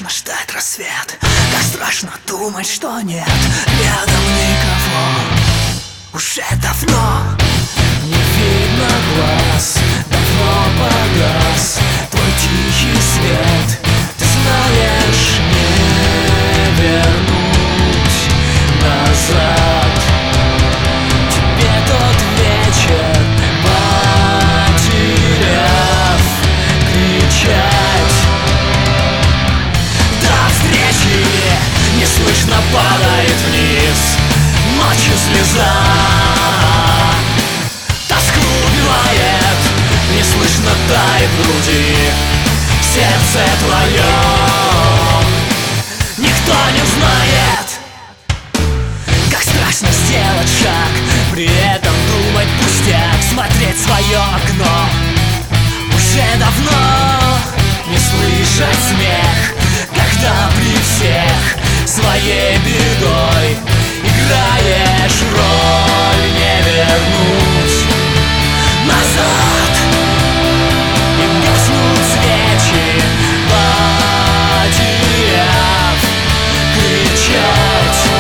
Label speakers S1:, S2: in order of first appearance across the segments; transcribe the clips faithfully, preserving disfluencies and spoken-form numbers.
S1: страшно ждать рассвет, как страшно думать, что нет рядом никого. Уже давно не видно глаз, давно погас твой тихий свет. Ты знаешь, не вернуть назад тебе тот вечер, потеряв, кричать. До встречи не слышно падает вниз ночью слеза. Тоску убивает, не слышно тает в груди сердце твое. Никто не узнает, как страшно сделать шаг, при этом думать пустяк, смотреть в свое окно. Уже давно не слышать смех, когда при всех своей бедой играешь роль, не вернуть назад. И гаснут свечи, потеряв, кричать.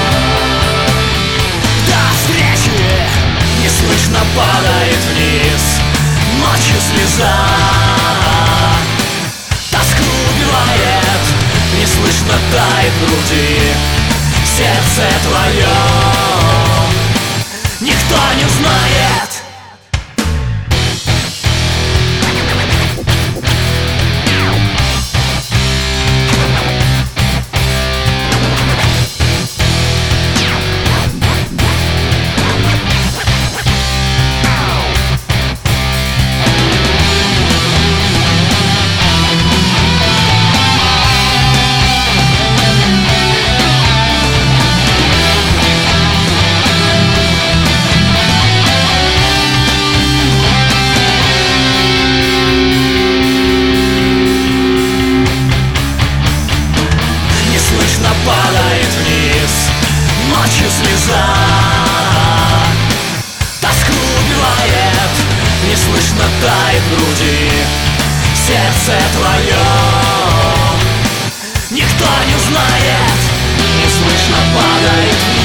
S1: До встречи не слышно падает вниз ночью слеза. Тоску убивает, не слышно тает в груди сердце твое. Никто не узнает. Падает вниз ночью слеза. Тоску убивает, не слышно тает в груди сердце твое. Никто не узнает, не слышно падает вниз.